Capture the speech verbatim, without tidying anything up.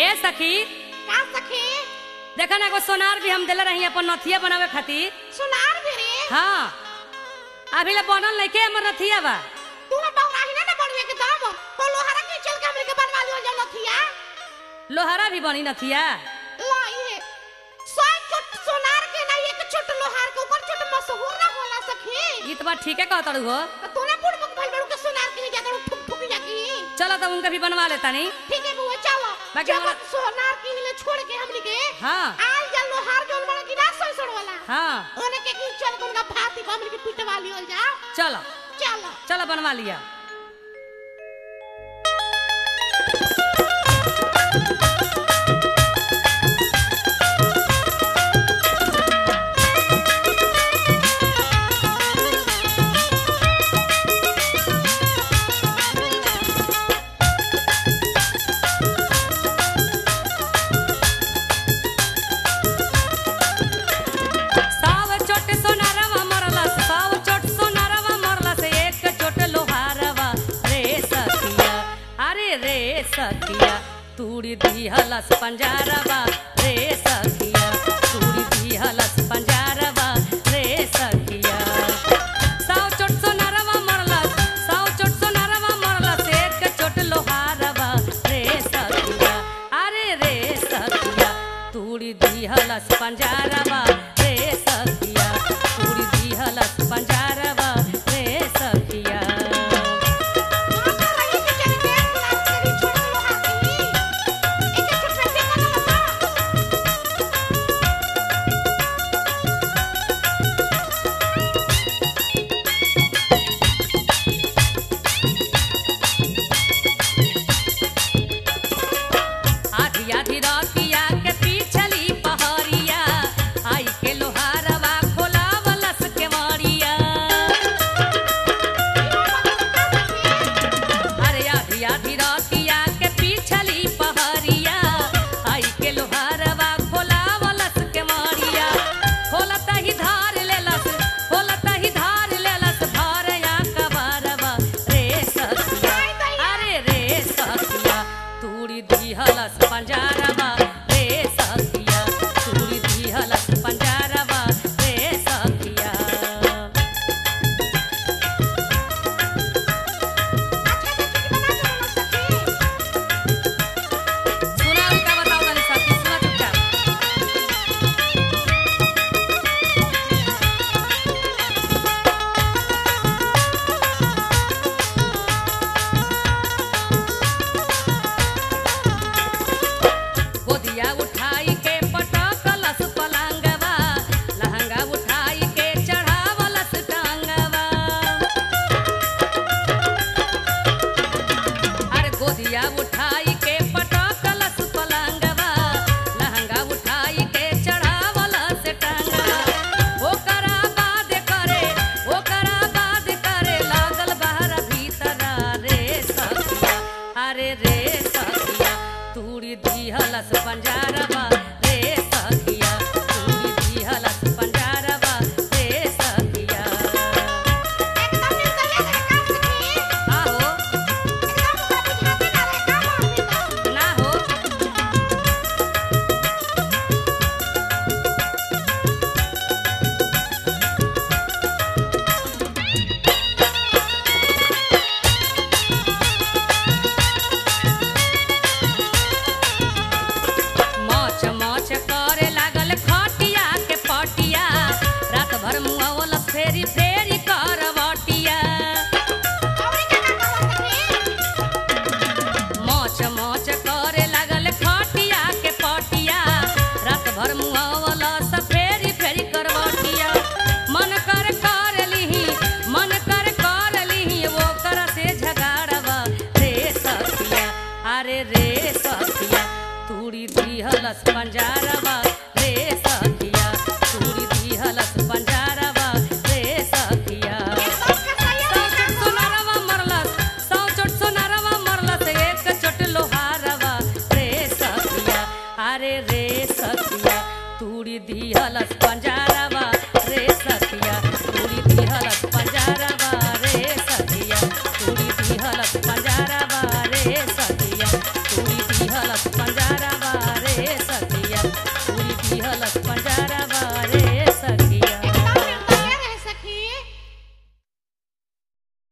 ए सखी का सखी देखा ना एगो सोनार भी हम दिले रही अपन नथिया बनावे खातिर। सुनार भी रे हाँ अभी ले बनल नहीं के हमर नथिया बा। तू ना बहुराही ना बनवे के दाम तो लोहारा के चल के हमरे के बनवा लियो जाओ नथिया। लोहारा भी बनी नथिया लाई है सौ छोट सोनार के ना एक छोट लोहार के ऊपर छोट मशहूर ना होला सखी। ई तो बात ठीक है कहत हो। तो तू ना पुड़ मुख भइल बड़ू के सोनार के ज्यादा ठुक ठुक जाकी। चलो तो उनका भी बनवा लेता नहीं। ठीक है बुआ चलो बाकी जब हमरा- सोनार के ले छोड़ के हमनी के हाँ आज जा लोहार जोन बना की ना सड़ वाला हाँ ओने के की चल के उनका भाती को हमनी के पिटवा लियो जाओ। चलो चलो चलो बनवा लिया। साव चोट सोनारवा मरला साव चोट सोनारवा मरला से एक चोट लोहारवा रे सखिया अरे रे सखिया तूड़ी दी हलस पंजारवा रे सखिया तूड़ी दी हलस पंजारवा रे सखिया साव चोट सोनारवा मरला साव चोट सोनारवा मरला से एक चोट लोहारवा रे सखिया अरे रे सखिया तूड़ी दी हलस पंजारवा रे सखिया तूड़ी दी हलस पंजारवा रे सखिया। आधी आधी रातिया के पीछली पहरिया आई के लोहारवा खोलावलस के मारिया। अरे आधी आधी रातिया के पीछली पहरिया आई के लोहारवा खोलावलस के मारिया। खोलता ही धार लेलस खोलता ही धार लेलस भारया कबारवा रे सखिया अरे रे सखिया तूड़ी दी हलस पंजारवा रे सखिया तूड़ी दी हलस पंजारवा रे सखिया। सुना उनका बताओ तनी सखी सुना चुपचाप। गोदिया उठाई के पटकलस पलंगवा लहंगा उठाई के चढ़ावलस टांगवा। अरे गोदिया उठाई के पटकलस पलंगवा लहंगा उठाई के चढ़ावलस टांगवा। ओकरा बाद करे ओकरा बाद करे लागल बाहर भीतर रे सखिया अरे रे सखिया तूड़ी दी हलस पंजारवा रे सखिया तूड़ी दी हलस पंजारवा रे सखिया। आहो ना हो मौच मौच करे लागल खटिया के पटिया रात भर मुआवलस फेरी फेरी करवटिया। मौच मौच करे लागल खटिया के पटिया रात भर मुआवलस फेरी फेरी करवटिया। मन कर कर लिही मन कर कर लिही वो कर से झगाड़वा रे सखिया अरे रे सखिया तूड़ी दी हलस पंजारवा रे सखिया तूड़ी दी हलस पंजारवा रे सखिया। सौ चोट सोनारवा मरलस सौ चोट सोनारवा मरलस एक चोट लोहारवा रे सखिया अरे रे सखिया तूड़ी दी हलस पंजारवा रे सखिया तूड़ी दी हलस पंजारवा रे सखिया तूड़ी दी हलस पंजारवा रे सखिया तूड़ी दी हलस पंजारवा